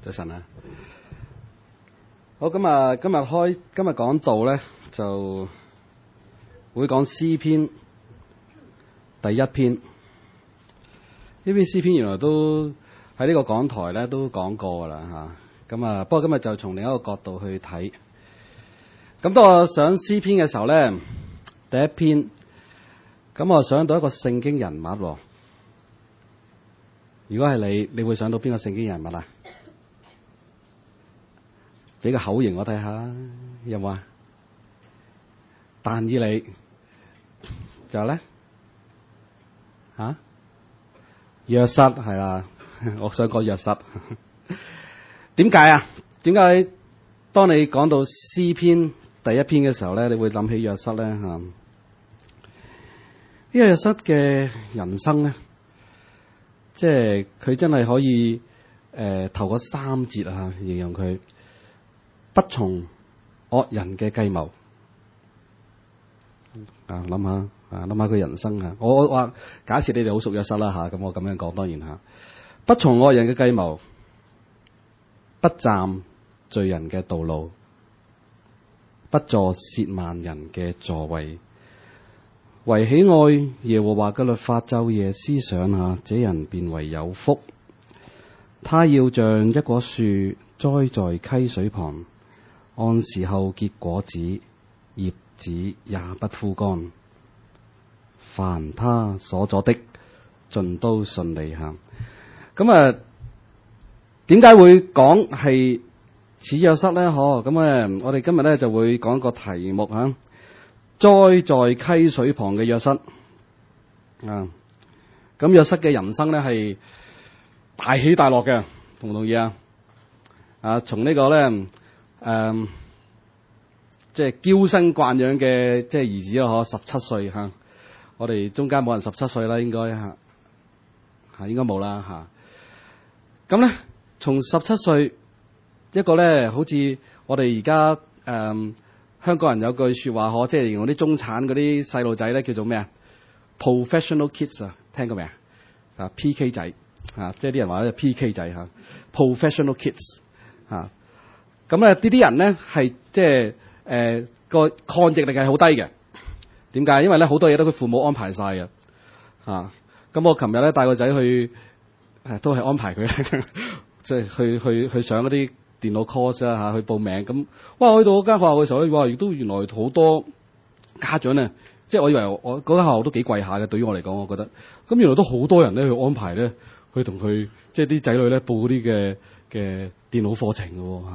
早晨啊！好，今日講道咧，就會講詩篇第一篇。呢篇詩篇原來都喺呢個講台咧都講過噶啦嚇。咁啊，不過今日就從另一個角度去睇。咁當我想詩篇嘅時候咧，第一篇，咁我想到一個聖經人物喎。如果係你會想到邊個聖經人物啊？俾個口型我睇下，有冇啊？但以理，仲有咧嚇？約瑟係啦，我想講約瑟。點解啊？點解當你講到詩篇第一篇嘅時候咧，你會諗起約瑟咧嚇？呢個約瑟嘅人生咧，即係佢真係可以頭嗰三節啊，形容佢不從惡人嘅計謀啊！諗下佢人生啊！我話假設你哋好熟約瑟啦嚇，咁我咁樣講當然嚇，不從惡人嘅計謀，不站罪人嘅道路，不坐褻慢人嘅座位，為喜愛耶和華嘅律法晝夜思想下，這人便為有福。他要像一棵樹栽在溪水旁，按時候結果子，葉子也不枯乾。凡他所作的，盡都順利行。咁啊，點解會講係似約瑟咧？咁我哋今日咧就會講個題目嚇，栽在溪水旁嘅約瑟啊。咁約瑟嘅人生咧係大起大落嘅，同唔同意啊？啊，從呢個咧即係嬌生慣養嘅即係兒子咯，17歲嚇。我哋中間冇人17歲啦，應該嚇應該冇啦嚇。咁咧，從17歲一個咧，好似我哋而家香港人有句説話即係形容啲中產嗰啲細路仔咧，叫做咩啊 ？Professional kids 啊，聽過未啊？PK 仔即係啲人話咧 PK 仔嚇 ，Professional kids 嚇。咁咧，呢啲人咧係即係個抗逆力係好低嘅。點解？因為咧好多嘢都佢父母安排晒嘅嚇。咁我琴日咧帶個仔去，都係安排佢，即係去上嗰啲電腦 course 啦嚇，去報名。咁哇，去到嗰間學校嘅時候咧，哇，亦都原來好多家長咧，即係我以為我嗰間學校都幾貴下嘅。對於我嚟講，我覺得咁原來都好多人咧去安排咧，去同佢即係啲仔女咧報嗰啲嘅電腦課程嘅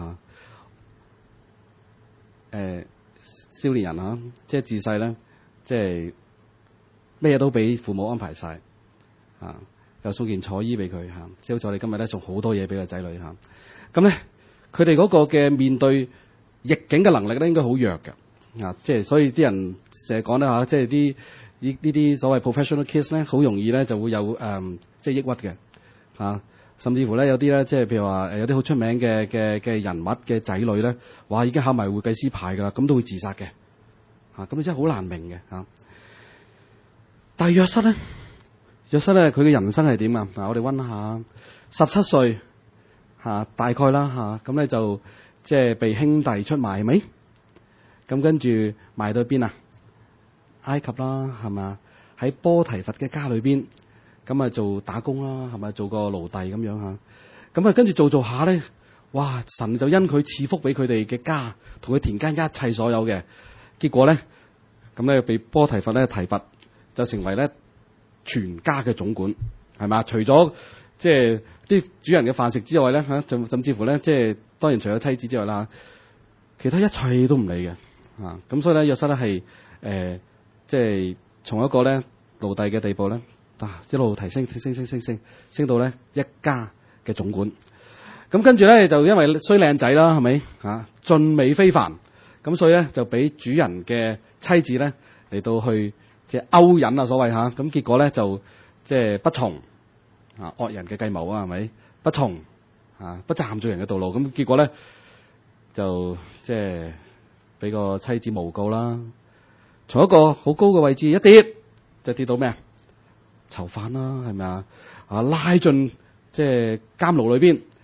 嚇。少年人嚇，即係自細咧。即係咩嘢都俾父母安排晒，又送件彩衣俾佢嚇，即係好似我哋今日咧送好多嘢俾個仔女嚇。咁咧，佢哋嗰個嘅面對逆境嘅能力咧，應該好弱嘅啊！即係所以啲人成日講咧嚇，即係啲呢啲所謂 professional kids 咧，好容易咧就會有即係抑鬱嘅嚇，甚至乎咧有啲咧即係譬如話有啲好出名嘅人物嘅仔女咧，哇已經考埋會計師牌㗎啦，咁都會自殺嘅。咁你真係好難明嘅嚇。但係約瑟咧，佢嘅人生係點啊？我哋溫下17歲大概啦嚇，咁咧就即係被兄弟出賣，係咪？咁跟住賣到邊啊？埃及啦，係嘛？喺波提乏嘅家裏邊，咁啊做打工啦，係咪？做個奴隸咁樣嚇。咁啊跟住做下咧，哇！神就因佢賜福俾佢哋嘅家，同佢田間一切所有嘅。結果咧，咁咧被波提乏咧提拔，就成為咧全家嘅總管，係嘛？除咗即係啲主人嘅飯食之外咧，甚至乎咧，即係當然除咗妻子之外啦，其他一切都唔理嘅，咁所以咧，約瑟咧係即係從一個咧奴隸嘅地步咧，一路提升到咧一家嘅總管。咁跟住咧就因為衰靚仔啦，係咪俊美非凡？咁所以咧就俾主人嘅妻子咧嚟到去即係勾引所謂嚇，咁結果咧就即係不從惡人嘅計謀啊，係咪？不從不站罪人嘅道路，咁結果咧就即係俾個妻子誣告啦，從一個好高嘅位置一跌就跌到咩啊？囚犯啦，係咪啊？拉進即係監牢裏邊。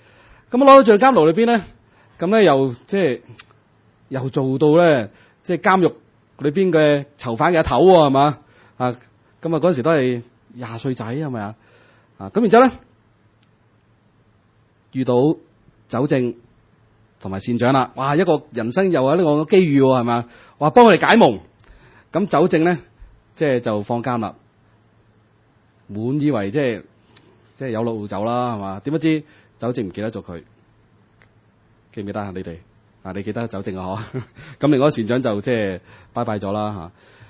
咁攞到進監牢裏邊咧，咁咧又做到咧，即係監獄裏邊嘅囚犯嘅頭喎，係嘛？啊，咁啊嗰陣時都係20歲仔係咪啊？啊，咁然之後咧遇到酒政同埋善長啦，哇！一個人生又有呢個機遇喎，係咪？話幫佢哋解夢，咁酒政咧就放監啦，滿以為即係有路走啦，係嘛？點不知酒政唔記得咗佢，記唔記得啊？你哋啊，你記得酒政啊？嗬，咁另外個船長就拜拜咗啦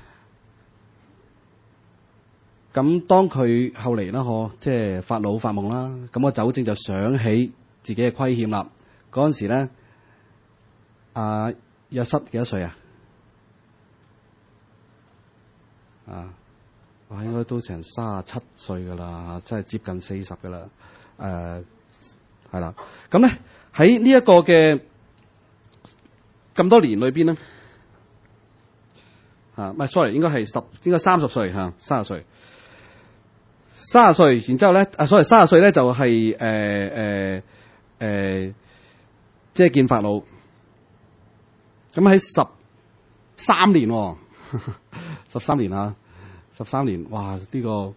嚇。咁當佢後嚟啦，發老發夢啦，咁個酒政就想起自己嘅虧欠啦。嗰陣時咧，約瑟幾多歲啊？我應該都成37歲噶啦，真係接近40噶啦。係啦。咁咧喺呢一個嘅咁多年裏邊咧，唔係 sorry，應該30歲嚇，30歲。30歲，然之後咧，30歲咧就係見法老。咁喺13年，13年啊，13年，哇！呢個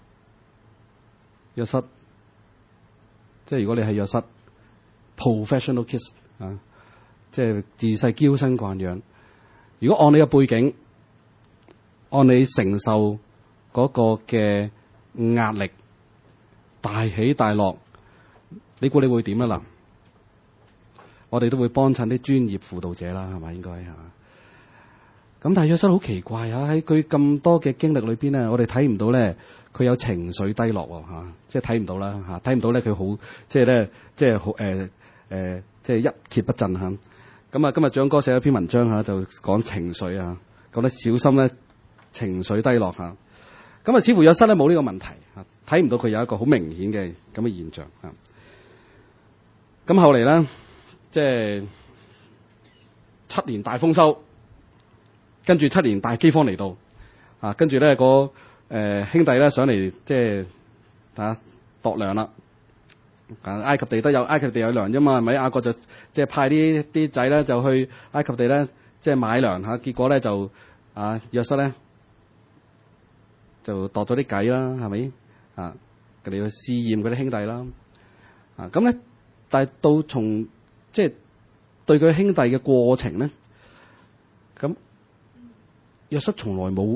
約瑟，即係如果你係約瑟 professional kiss 啊，即係自細嬌生慣養。如果按你嘅背景，按你承受嗰個嘅壓力，大起大落，你估你會點啊？嗱，我哋都會幫襯啲專業輔導者啦，係咪應該嚇？咁但係約瑟好奇怪啊！喺佢咁多嘅經歷裏邊咧，我哋睇唔到咧，佢有情緒低落喎，即係睇唔到啦嚇，睇唔到咧佢好即係一蹶不振嚇。咁啊，今日長哥寫咗篇文章嚇，就講情緒啊，講得小心咧情緒低落嚇。咁啊，似乎約瑟咧冇呢個問題嚇，睇唔到佢有一個好明顯嘅咁嘅現象嚇。咁後嚟咧，即係7年大豐收。跟住7年大饑荒嚟到，跟住咧兄弟咧上嚟度糧啦。埃及地都有埃及地有糧啫嘛，係咪？雅各就派啲仔咧就去埃及地咧買糧嚇，結果咧就約瑟咧就度咗啲計啦，係咪？佢哋去試驗嗰啲兄弟啦。咁咧，但係到從對佢兄弟嘅過程咧，咁。約瑟從來冇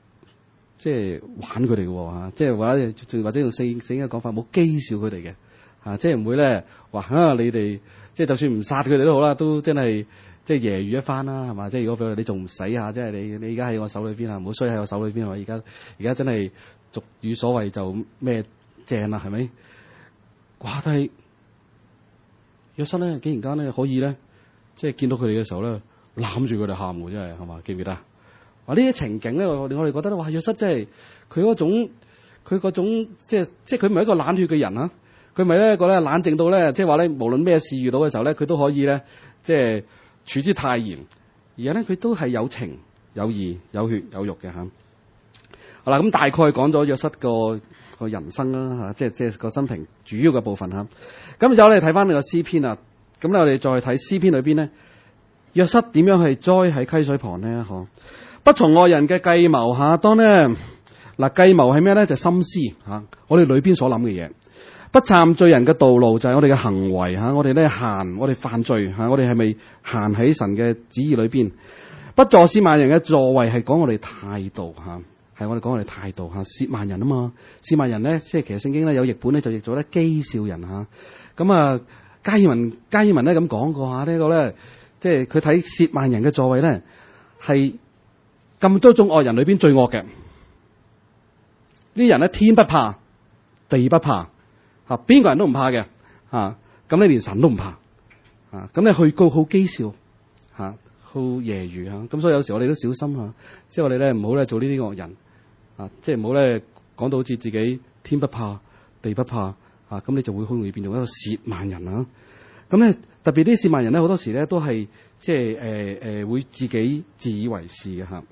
玩佢哋嘅喎，或者用聖經嘅講法，冇譏笑佢哋嘅，即係唔會咧話你哋就算唔殺佢哋都好啦，都真係揶揄一番啦，係嘛？即係如果你仲唔死下，即係你而家喺我手裏邊啊，唔好衰喺我手裏邊啊！而家真係俗語所謂就咩正啦，係咪？哇！但係約瑟咧，竟然間咧可以咧，見到佢哋嘅時候咧，攬住佢哋喊喎，真係嘛？記唔記得？呢啲情景咧，我哋覺得哇，約瑟佢嗰種即係佢唔係一個冷血嘅人啊！佢咪咧個咧冷靜到咧，即係話咧無論咩事遇到嘅時候咧，佢都可以咧處之泰然，而家咧佢都係有情有義有血有肉嘅嚇。好啦，咁大概講咗約瑟個人生啦嚇，即係個生平主要嘅部分嚇。咁就我哋睇翻呢個詩篇啊，咁咧我哋再睇詩篇裏邊咧，約瑟點樣係栽喺溪水旁咧？嗬？不從惡人嘅計謀嚇，當咧計謀係咩咧？就係心思嚇，我哋裏邊所諗嘅嘢。不站罪人嘅道路，就係我哋嘅行為嚇，我哋咧我哋犯罪嚇，我哋係咪行喺神嘅旨意裏邊？不坐褻慢人嘅座位，係講我哋態度嚇，係我哋講我哋態度嚇。褻慢人啊嘛，褻慢人咧，其實聖經咧有譯本咧就譯咗咧譏笑人嚇。咁啊，加爾文咧咁講過嚇，呢個咧佢睇褻慢人嘅座位咧係。咁多種惡人裏邊最惡嘅，呢啲人咧天不怕地不怕嚇，邊個人都唔怕嘅嚇，咁你連神都唔怕嚇，咁你去告好譏笑嚇，好揶揄嚇，咁所以有時我哋都小心嚇，即係我哋咧唔好咧做呢啲惡人啊，即係唔好咧講到好似自己天不怕地不怕嚇，咁你就會好容易變做一個褻慢人啊！咁咧特別啲褻慢人咧好多時咧都係會自己自以為是嘅嚇。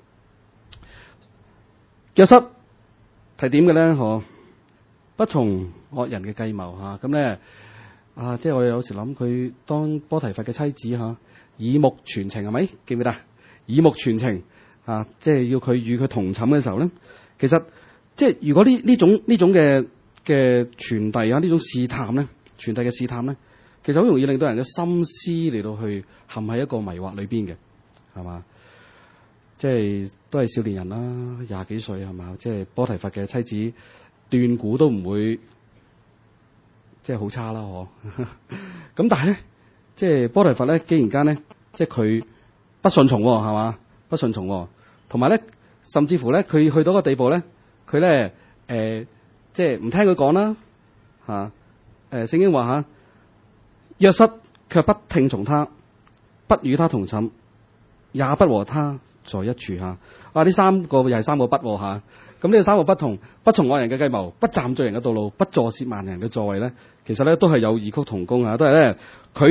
約瑟係點嘅咧？不從惡人嘅計謀嚇，咁咧即係我哋有時諗佢當波提乏嘅妻子嚇，耳目傳情係咪？記唔記得？耳目傳情即係要佢與佢同寢嘅時候咧，其實即係如果呢種嘅傳遞呢種試探咧，傳遞嘅試探咧，其實好容易令到人嘅心思嚟到去陷喺一個迷惑裏邊嘅，係嘛？即係都係少年人啦，20幾歲係嘛？即係波提乏嘅妻子，斷估都唔會即係好差啦，嗬。咁但係咧，即係波提乏咧，竟然間咧，即係佢不順從喎，係嘛？不順從喎，同埋咧，甚至乎咧，佢去到個地步咧，佢咧即係唔聽佢講啦，聖經話約瑟卻不聽從他，不與他同寢，也不和他在一處呢三個又係三個不嚇。咁呢三個不同，不從惡人嘅計謀，不站罪人嘅道路，不坐褻慢人嘅座位咧，其實咧都係有異曲同工都係咧拒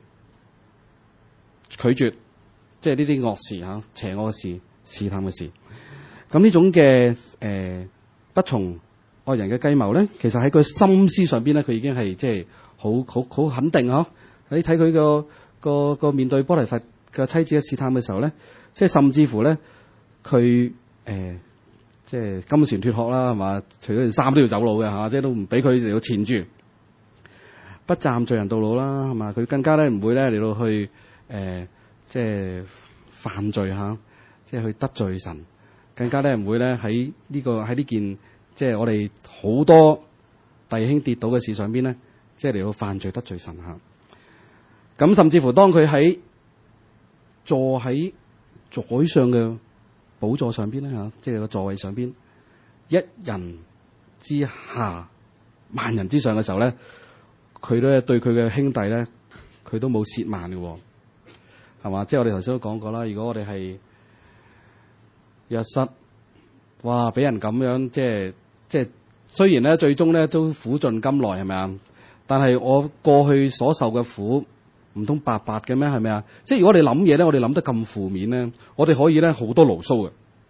絕，即係呢啲惡事邪惡嘅事、試探嘅事。咁呢種嘅不從惡人嘅計謀咧，其實喺佢心思上邊咧，佢已經係即係好肯定你睇佢個面對波提乏嘅妻子嘅試探嘅時候咧，即係甚至乎咧，佢即係金船脫殼啦，係嘛？除咗件衫都要走佬嘅嚇，即係都唔俾佢嚟到纏住，不站罪人道路啦，係嘛？佢更加咧唔會咧嚟到去即係犯罪即係去得罪神，更加咧唔會咧喺呢件即係我哋好多弟兄跌倒嘅事上邊咧，即係嚟到犯罪得罪神咁甚至乎當佢坐喺宰相嘅寶座上邊咧即係個座位上邊，一人之下萬人之上嘅時候咧，佢咧對佢嘅兄弟咧，佢都冇褻慢嘅，係嘛？即係我哋頭先都講過啦。如果我哋係約瑟，哇，俾人咁樣即係雖然咧最終咧都苦盡甘來，係咪啊？但係我過去所受嘅苦，唔通白白嘅咩？係咪啊？即係如果我哋諗嘢咧，我哋諗得咁負面咧，我哋可以咧好多牢騷嘅。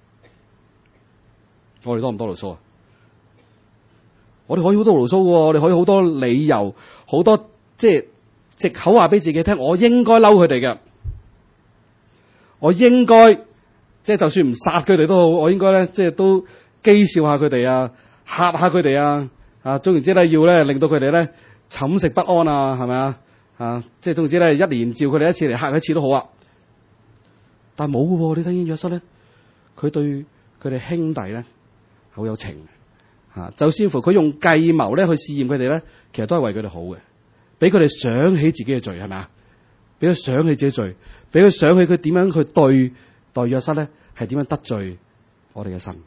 我哋多唔多牢騷啊？我哋可以好多牢騷嘅，我哋可以好多理由，好多即係藉口話俾自己聽，我應該嬲佢哋嘅，我應該即係就算唔殺佢哋都好，我應該咧即係都譏笑下佢哋嚇下佢哋總言之咧要咧令到佢哋咧寢食不安係咪啊？即係總言之咧一年召佢哋一次嚟嚇佢一次都好啊。但係冇嘅喎，你睇見約瑟咧，佢對佢哋兄弟咧好有情就似乎佢用計謀咧去試驗佢哋咧，其實都係為佢哋好嘅，俾佢哋想起自己嘅罪係咪啊？俾佢想起自己罪，俾佢想起佢點樣去對約瑟咧，係點樣得罪我哋嘅神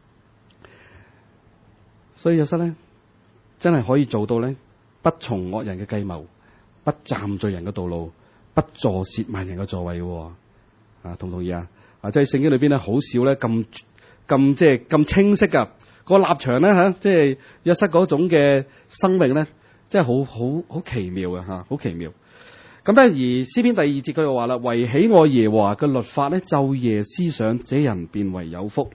所以約瑟咧真係可以做到咧，不從惡人嘅計謀，不站罪人嘅道路，不坐褻慢人嘅座位嘅同唔同意即係聖經裏邊咧好少咧咁即係咁清晰噶個立場咧即係約瑟嗰種嘅生命咧，即係好奇妙嘅好奇妙。咁咧而詩篇第2節佢又話啦，惟喜愛耶和華嘅律法咧，晝夜思想，這人便為有福。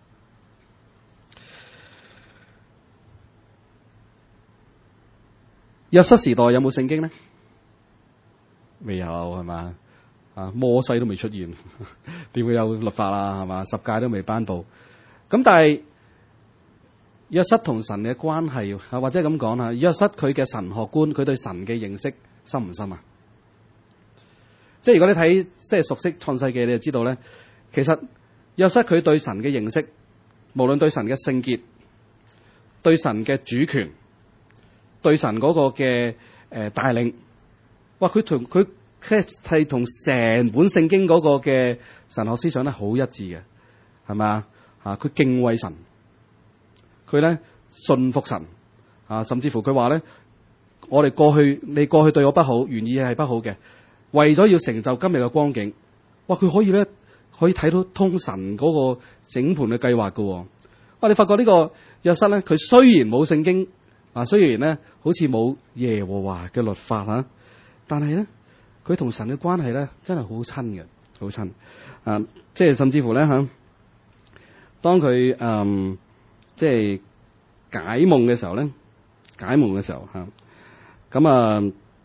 約瑟時代有冇聖經咧？未有係嘛？摩西都未出現，點會有律法係嘛？10誡都未頒布。咁但係約瑟同神嘅關係或者咁講約瑟佢嘅神學觀，佢對神嘅認識深唔深啊？即係如果你睇即係熟悉創世記，你就知道咧，其實約瑟佢對神嘅認識，無論對神嘅聖潔、對神嘅主權、對神嗰個嘅帶領，哇！佢係同成本聖經嗰個嘅神學思想咧好一致嘅，係咪啊？佢敬畏神，佢咧信服神甚至乎佢話咧，你過去對我不好，原意係不好嘅，為咗要成就今日嘅光景，哇！佢可以睇到通神嗰個整盤嘅計劃㗎喎。哇！你發覺呢個約瑟咧，佢雖然冇聖經雖然咧好似冇耶和華嘅律法但係咧佢同神嘅關係咧真係好親嘅，好親即係甚至乎咧當佢即係解夢嘅時候咧，咁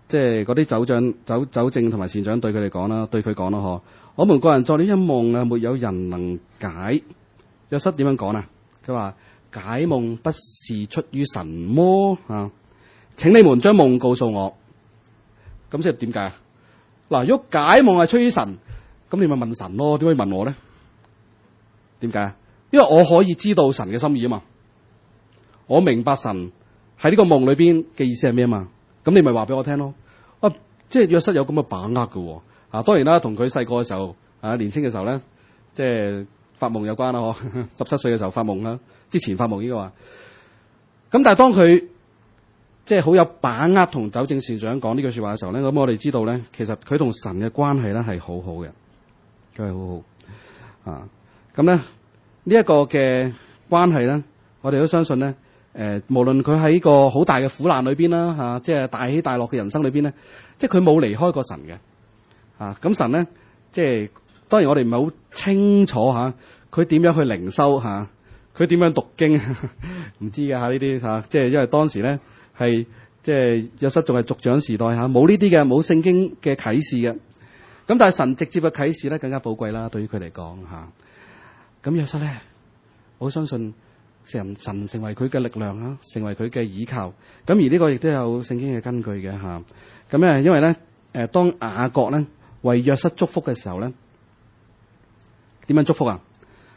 即係嗰啲酒政同埋善長對佢哋講啦，對佢講啦，嗬，我們個人作了一夢啊，沒有人能解。約瑟點樣講啊？佢話解夢不是出於神麼？啊，請你們將夢告訴我。咁即係點解啊？嗱，如果解夢係出於神，咁你咪問神咯，點可以問我咧？點解啊？因為我可以知道神嘅心意啊嘛，我明白神喺呢個夢裏邊嘅意思係咩啊嘛，咁你咪話俾我聽咯。啊，即係約瑟有咁嘅把握嘅。啊，當然啦，同佢細個嘅時候啊，年輕嘅時候咧，即係發夢有關啦，嗬，17歲嘅時候發夢啦，之前發夢呢個話。咁但係當佢即係好有把握同酒政善長講呢句說話嘅時候咧，咁我哋知道咧，其實佢同神嘅關係咧係好好嘅，佢係好好啊。咁咧呢一個嘅關係咧，我哋都相信咧，無論佢喺個好大嘅苦難裏邊啦，吓，即係大起大落嘅人生裏邊咧，即係佢冇離開過神嘅。啊，咁神咧，即係當然我哋唔係好清楚吓，佢點樣去靈修吓，佢點樣讀經，唔知嘅吓呢啲吓，即係因為當時咧係即係約瑟仲係族長時代吓，冇呢啲嘅，冇聖經嘅啟示嘅。咁但係神直接嘅啟示咧更加寶貴啦，對於佢嚟講吓。咁約瑟咧，我相信神成為佢嘅力量啊，成為佢嘅倚靠。咁而呢個亦都有聖經嘅根據嘅吓。咁咧，因為咧，當雅各咧為約瑟祝福嘅時候咧，點樣祝福啊？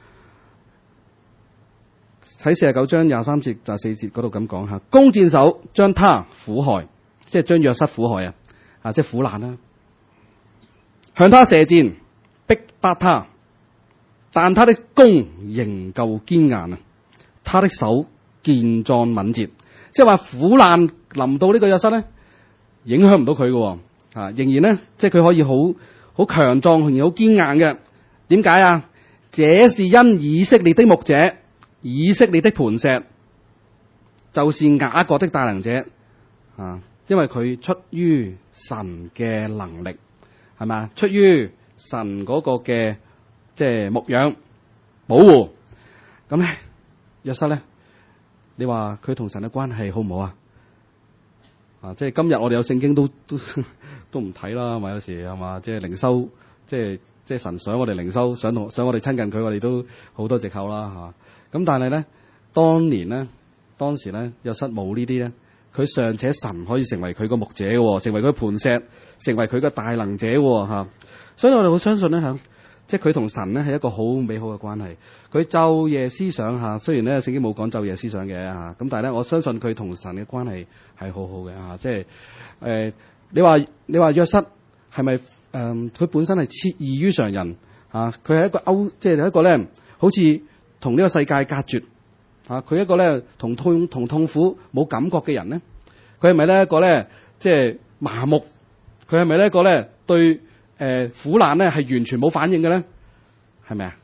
喺49章23節就4節嗰度咁講吓，弓箭手將他苦害，即係將約瑟苦害啊，即係苦難啦，向他射箭，逼迫他，但他的弓仍舊堅硬啊，他的手健壯敏捷，即係話苦難臨到呢個約瑟咧，影響唔到佢嘅。啊，仍然咧，即係佢可以好強壯，仍然好堅硬嘅。點解啊？這是因以色列的牧者，以色列的磐石，就是雅各的大能者啊！因為佢出於神嘅能力，係咪啊？出於神嗰個嘅即係牧養保護。咁咧，約瑟咧，你話佢同神嘅關係好唔好啊？啊，即係今日我哋有聖經都唔睇啦，咪有時係嘛，即係靈修，即係神想我哋靈修，想我哋親近佢，我哋都好多藉口啦嚇。咁但係咧，當時咧，約瑟冇呢啲咧，佢尚且神可以成為佢個牧者嘅，成為佢磐石，成為佢嘅大能者嚇。所以我哋好相信咧嚇，即係佢同神咧係一個好美好嘅關係。佢晝夜思想嚇，雖然咧聖經冇講晝夜思想嘅嚇，咁但係咧我相信佢同神嘅關係係好好嘅嚇。即係你話約瑟係咪佢本身係設異於常人嚇？佢係一個即係一個咧，好似同呢個世界隔絕嚇。佢一個咧同痛苦冇感覺嘅人咧，佢係咪咧一個咧即係麻木？佢係咪咧一個咧對苦難咧係完全冇反應嘅咧？係咪啊？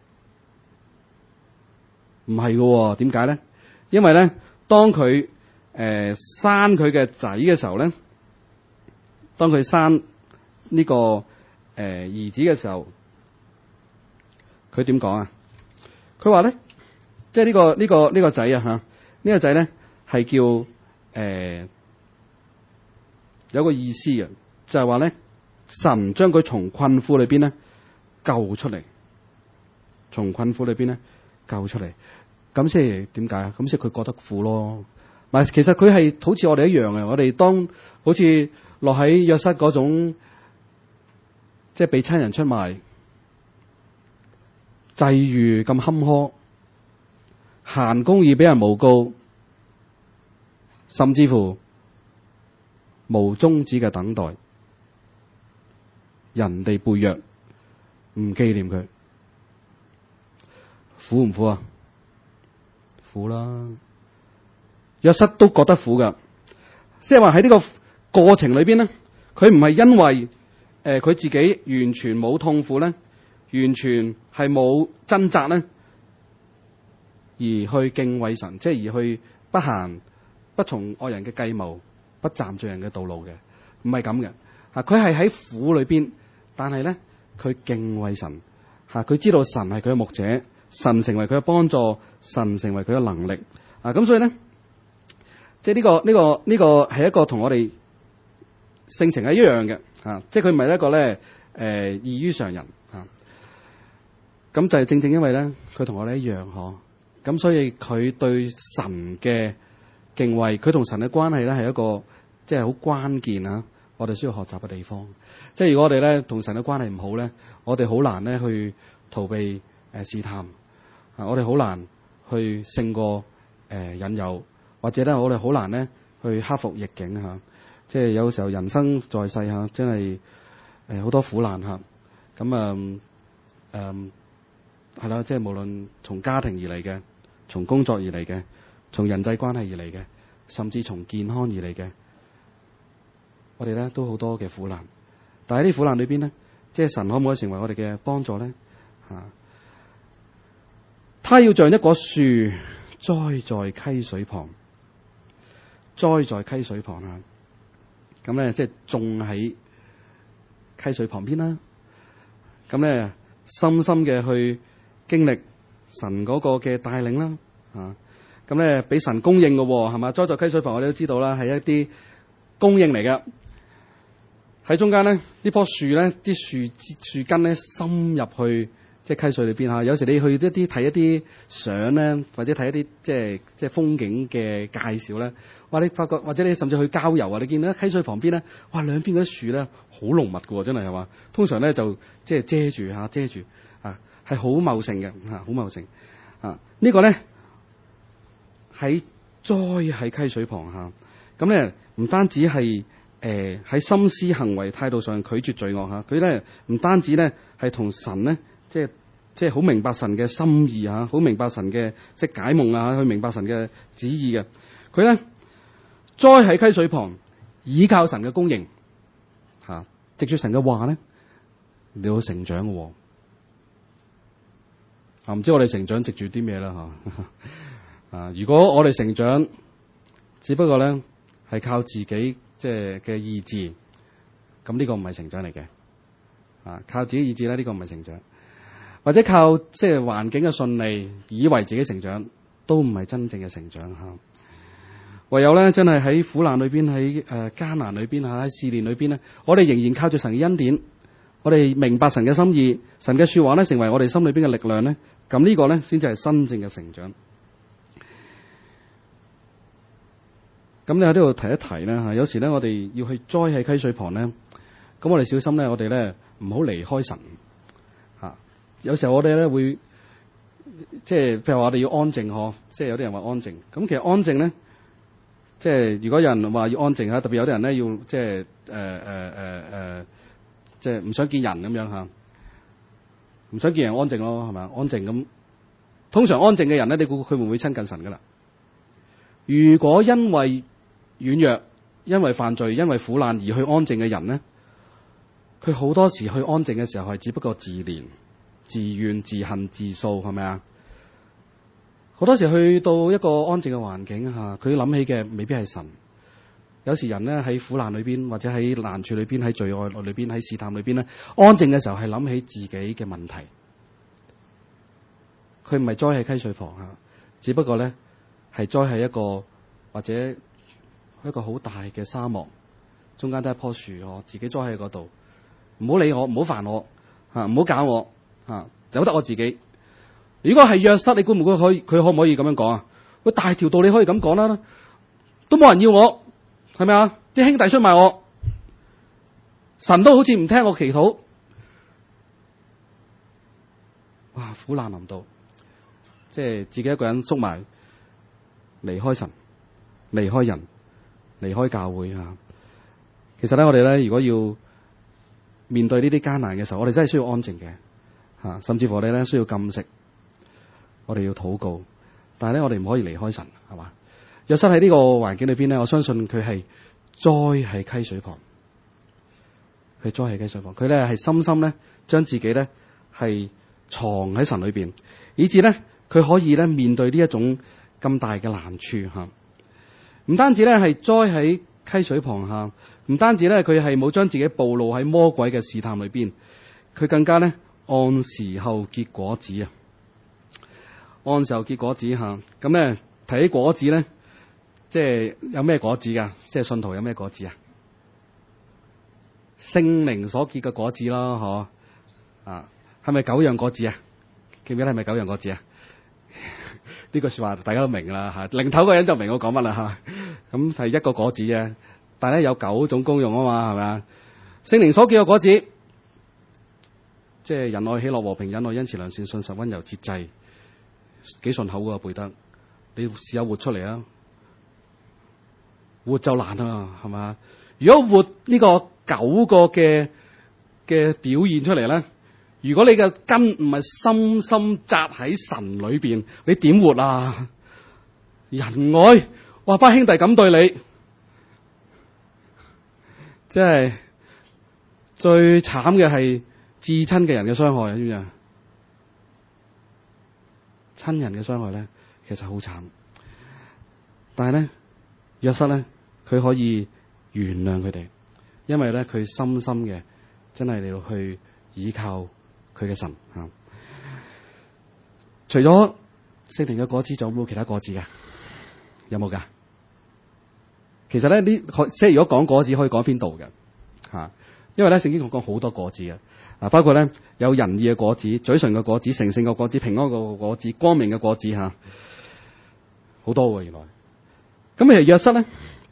唔係嘅，點解咧？因為咧，當佢生佢嘅仔嘅時候咧，當佢生呢個兒子嘅時候，佢點講啊？佢話咧，即係呢個仔啊吓，呢個仔咧係叫有個意思嘅，就係話咧，神將佢從困苦裏邊咧救出嚟，從困苦裏邊咧救出嚟。咁即係點解啊？咁即係佢覺得苦咯。嗱，其實佢係好似我哋一樣嘅。我哋當好似落喺約瑟嗰種，即係被親人出賣、際遇咁坎坷、行公義俾人誣告，甚至乎無終止嘅等待，人哋背約，唔紀念佢，苦唔苦啊？苦啦，約瑟都覺得苦噶，即係話喺呢個過程裏邊咧，佢唔係因為佢自己完全冇痛苦咧，完全係冇掙扎咧，而去敬畏神，即係而去不從惡人嘅計謀，不站罪人嘅道路嘅，唔係咁嘅。啊，佢係喺苦裏邊，但係咧佢敬畏神，佢知道神係佢嘅牧者。神成為佢嘅幫助，神成為佢嘅能力啊！咁所以咧，即係呢個係一個同我哋性情係一樣嘅即係佢唔係一個咧異於常人咁就係正正因為咧佢同我哋一樣咁所以佢對神嘅敬畏，佢同神嘅關係咧係一個即係好關鍵我哋需要學習嘅地方。即係如果我哋咧同神嘅關係唔好咧，我哋好難咧去逃避試探我哋好難去勝過引誘，或者咧我哋好難咧去克服逆境即係有時候人生在世真係好多苦難咁係啦，即係無論從家庭而嚟嘅，從工作而嚟嘅，從人際關係而嚟嘅，甚至從健康而嚟嘅，我哋咧都好多嘅苦難。但係喺啲苦難裏邊咧，即係神可唔可以成為我哋嘅幫助咧？他要像一棵樹栽在溪水旁，栽在溪水旁咁咧即係種喺溪水旁邊啦。咁咧深深嘅去經歷神嗰個嘅帶領啦，咁咧俾神供應嘅係嘛？栽在溪水旁，我哋都知道啦，係一啲供應嚟嘅。喺中間咧，呢棵樹咧，啲樹根咧深入去即係溪水裏邊有時你去睇一啲相咧，或者睇一啲即係風景嘅介紹咧，哇！你發覺或者你甚至去郊遊你見到溪水旁邊咧，哇！兩邊嗰啲樹咧好濃密嘅，真係係嘛？通常咧就即係遮住係好茂盛嘅好茂盛呢個咧喺栽喺溪水旁咁咧唔單止係喺心思行為態度上拒絕罪惡佢咧唔單止咧係同神咧即係好明白神嘅心意好明白神嘅即係解夢去明白神嘅旨意嘅。佢咧栽喺溪水旁，倚靠神嘅供應藉住神嘅話咧，你要成長嘅唔知我哋成長藉住啲咩啦如果我哋成長只不過咧係靠自己即係嘅意志，咁呢個唔係成長嚟嘅靠自己意志咧，呢個唔係成長，或者靠即係環境嘅順利，以為自己成長，都唔係真正嘅成長唯有咧真係喺苦難裏邊，喺艱難裏邊喺試煉裏邊咧，我哋仍然靠住神嘅恩典，我哋明白神嘅心意，神嘅說話咧成為我哋心裏邊嘅力量咧，咁呢個咧先至係真正嘅成長。咁你喺呢度提一提咧有時咧我哋要去栽喺溪水旁咧，咁我哋小心咧，我哋咧唔好離開神有時候我哋咧會即係譬如話我哋要安靜即係有啲人話安靜，咁其實安靜咧，即係如果有人話要安靜特別有啲人咧要即係即係唔想見人咁樣唔想見人安靜咯，係咪安靜咁？通常安靜嘅人咧，你估佢會唔會親近神噶啦？如果因為軟弱、因為犯罪、因為苦難而去安靜嘅人咧，佢好多時去安靜嘅時候係只不過自憐、自怨、自恨、自訴，係咪啊？好多時去到一個安靜嘅環境佢諗起嘅未必係神。有時人咧喺苦難裏邊，或者喺難處裏邊，喺罪惡裏邊，喺試探裏邊咧，安靜嘅時候係諗起自己嘅問題。佢唔係栽喺溪水旁只不過咧係栽喺一個或者一個好大嘅沙漠中間，得一棵樹自己栽喺嗰度，唔好理我，唔好煩我唔好搞我由得我自己。如果係約瑟，你估唔估佢可唔可以咁樣講喂，大條道理可以咁講啦，都冇人要我，係咪啊？啲兄弟出賣我，神都好似唔聽我祈禱。哇！苦難臨到，即係自己一個人縮埋，離開神，離開人，離開教會其實咧，我哋咧如果要面對呢啲艱難嘅時候，我哋真係需要安靜嘅甚至乎我哋咧需要禁食，我哋要禱告。但係咧，我哋唔可以離開神，係嘛？約瑟喺呢個環境裏邊咧，我相信佢係栽喺溪水旁，佢栽喺溪水旁，佢咧係深深咧將自己咧係藏喺神裏邊，以致咧佢可以咧面對呢一種咁大嘅難處唔單止咧係栽喺溪水旁唔單止咧佢係冇將自己暴露喺魔鬼嘅試探裏邊，佢更加咧按時候結果子按時候結果子咁咧提起果子咧，即係有咩果子噶？即係信徒有咩果子聖靈所結嘅果子咯，啊，係咪9樣果子啊？記唔記得係咪9樣果子啊？呢句說話大家都明啦吓，領頭個人就明我講乜啦吓。咁係一個果子啫，但係咧有9種功用啊嘛，係咪啊？聖靈所結嘅果子，即係仁愛、喜樂、和平、忍耐、恩慈、良善、信實、溫柔、節制，幾順口噶背得。你試下活出嚟啊！活就難啊，係嘛？如果活呢個9個嘅表現出嚟咧，如果你嘅根唔係深深扎喺神裏邊，你點活啊？仁愛，哇！班兄弟咁對你，即係最慘嘅係至親嘅人嘅傷害，知唔知啊？親人嘅傷害咧，其實好慘。但係咧，約瑟咧，佢可以原諒佢哋，因為咧佢深深嘅真係嚟到去依靠佢嘅神吓。除咗聖靈嘅果子，仲有冇其他果子噶？有冇噶？其實咧呢，即係如果講果子，可以講邊度嘅吓？因為咧聖經講好多果子嘅啊，包括咧有仁義嘅果子、嘴唇嘅果子、誠信嘅果子、平安嘅果子、光明嘅果子吓，好多喎原來。咁其實約瑟咧，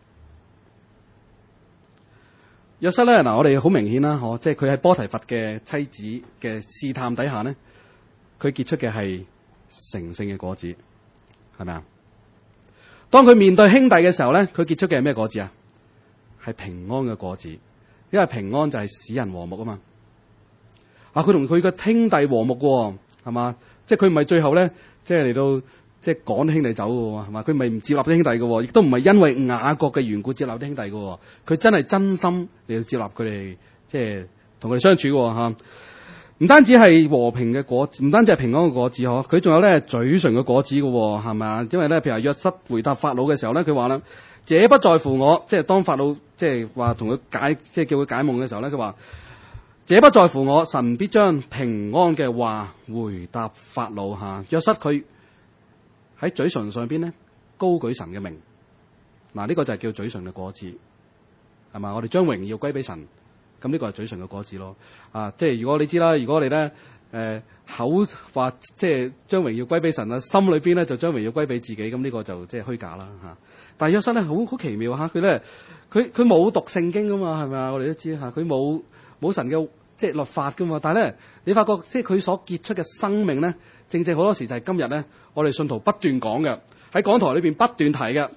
約瑟咧嗱，我哋好明顯啦，即係佢喺波提乏嘅妻子嘅試探底下咧，佢結出嘅係成聖嘅果子，係咪啊？當佢面對兄弟嘅時候咧，佢結出嘅係咩果子啊？係平安嘅果子，因為平安就係使人和睦啊嘛。啊，佢同佢嘅兄弟和睦喎，係嘛？即係佢唔係最後咧，即係嚟到即係趕兄弟走嘅，係嘛？佢唔係唔接納啲兄弟嘅，亦都唔係因為雅各嘅緣故接納啲兄弟嘅，佢真係真心嚟到接納佢哋，即係同佢哋相處嘅吓。唔單止係和平嘅果子，唔單止係平安嘅果子嗬，佢仲有咧嘴唇嘅果子嘅，係咪啊？因為咧，譬如約瑟回答法老嘅時候咧，佢話咧，這不在乎我，即係當法老即係話同佢解，即係叫佢解夢嘅時候咧，佢話這不在乎我，神必將平安嘅話回答法老吓。約瑟佢喺嘴唇上邊咧高舉神嘅名，嗱呢個就係叫嘴唇嘅果子，係嘛？我哋將榮耀歸俾神。咁呢個係嘴唇嘅果子咯，啊，即係如果你知啦，如果我哋咧口話即係將榮耀歸俾神啊，心裏邊咧就將榮耀歸俾自己，咁呢個就即係虛假啦嚇。但係約瑟咧好奇妙嚇，佢咧佢冇讀聖經噶嘛，係咪啊？我哋都知嚇，佢冇神嘅即係律法噶嘛。但係咧，你發覺即係佢所結出嘅生命咧，正正好多時就係今日咧，我哋信徒不斷講嘅，喺講台裏邊不斷提嘅。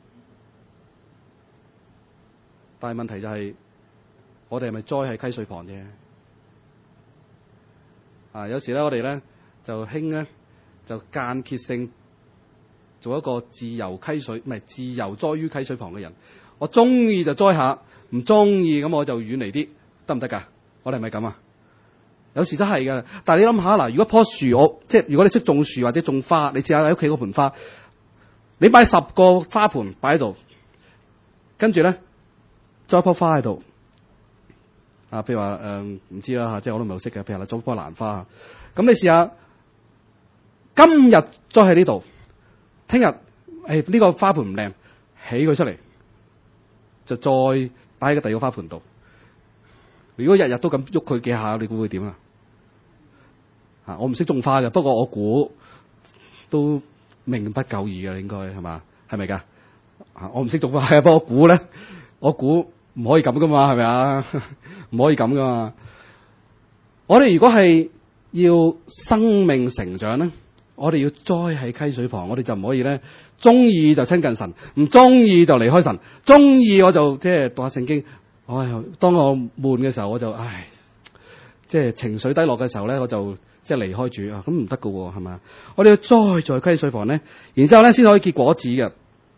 但係問題就係，我哋係咪栽喺溪水旁啫？啊，有時咧我哋咧就興咧就間歇性做一個自由溪水，唔係自由栽於溪水旁嘅人。我中意就栽下，唔中意咁我就遠離啲，得唔得㗎？我哋係咪咁啊？有時真係㗎。但係你諗下嗱，如果棵樹即係如果你識種樹或者種花，你試下喺屋企嗰盆花，你擺10個花盆擺喺度，跟住咧栽一棵花喺度。啊，譬如話唔知啦嚇，即係我都唔係好識嘅。譬如話種棵蘭花，咁你試下今日栽喺呢度，聽日呢個花盆唔靚，起佢出嚟，就再擺喺個第二個花盆度。如果日日都咁喐佢幾下，你估會點啊？啊，我唔識種花嘅，不過我估都命不久矣嘅，應該係嘛？係咪㗎？啊，我唔識種花嘅，不過我估咧，我估。唔可以咁噶嘛，係咪啊？唔可以咁噶嘛。我哋如果係要生命成長咧，我哋要栽喺溪水旁，我哋就唔可以咧，中意就親近神，唔中意就離開神，中意我就即係讀下聖經。當我悶嘅時候，我就即係情緒低落嘅時候咧，我就即係離開主啊，咁唔得噶喎，係咪啊？我哋要栽在溪水旁咧，然之後咧先可以結果子嘅，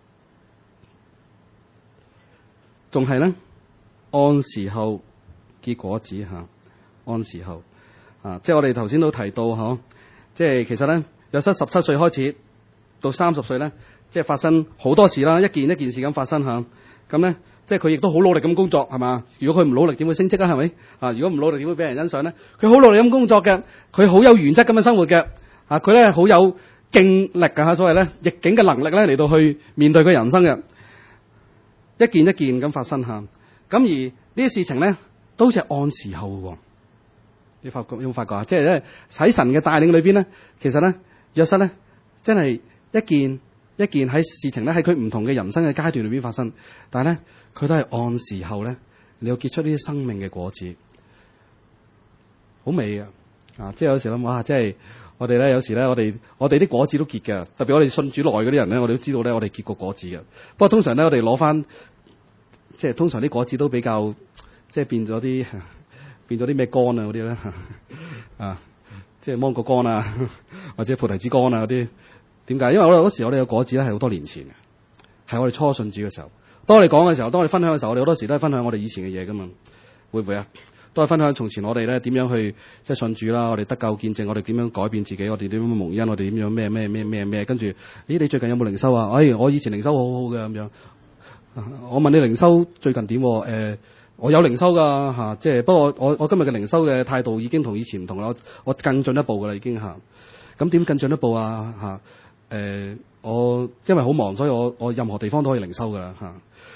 仲係咧。按時候結果子吓，按時候啊，即係我哋頭先都提到嗬，即係其實咧，約瑟17歲開始到30歲咧，即係發生好多事啦，一件一件事咁發生吓，咁咧即係佢亦都好努力咁工作係嘛？如果佢唔努力點會升職啊？係咪啊？如果唔努力點會俾人欣賞咧？佢好努力咁工作嘅，佢好有原則咁樣生活嘅，啊佢咧好有勁力啊，所謂咧逆境嘅能力咧嚟到去面對佢人生嘅，一件一件咁發生吓。咁而呢啲事情咧， 都好似係按時候喎。你有冇發覺啊？即係咧喺神嘅帶領裏邊咧，其實咧約瑟咧真係一件喺事情咧喺佢唔同嘅人生嘅階段裏邊發生，但係咧佢都係按時候咧，你要結出呢啲生命嘅果子，好美啊！即係有時諗哇，即係我哋咧有時咧我哋啲果子都結嘅，特別我哋信主耐嗰啲人咧，我哋都知道咧我哋結過果子嘅。不過通常咧我哋攞翻即係通常啲果子都比較即係變咗啲咩乾啊嗰啲咧即係芒果乾啊或者菩提子乾啊嗰啲。點解？因為嗰時我哋嘅果子咧係好多年前嘅，係我哋初信主嘅時候。當我哋講嘅時候，當我哋分享嘅時候，我哋好多時都係分享我哋以前嘅嘢噶嘛，會唔會啊？都係分享從前我哋咧點樣去即係信主啦，我哋得救見證，我哋點樣改變自己，我哋點樣蒙恩，我哋點樣咩，跟住，咦你最近有冇靈修啊？我以前靈修好好嘅咁樣。我問你靈修最近點？我有靈修噶嚇，即係不過我今日嘅靈修嘅態度已經同以前唔同啦，我更進一步噶啦已經嚇。咁點更進一步啊嚇？我因為好忙，所以我任何地方都可以靈修噶啦嚇。